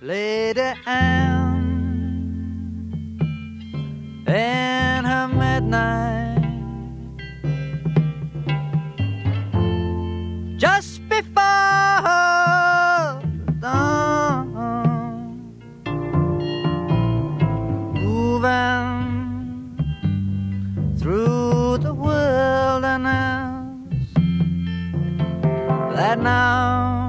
Lady Anne in her midnight, just before dawn, moving through the wilderness that now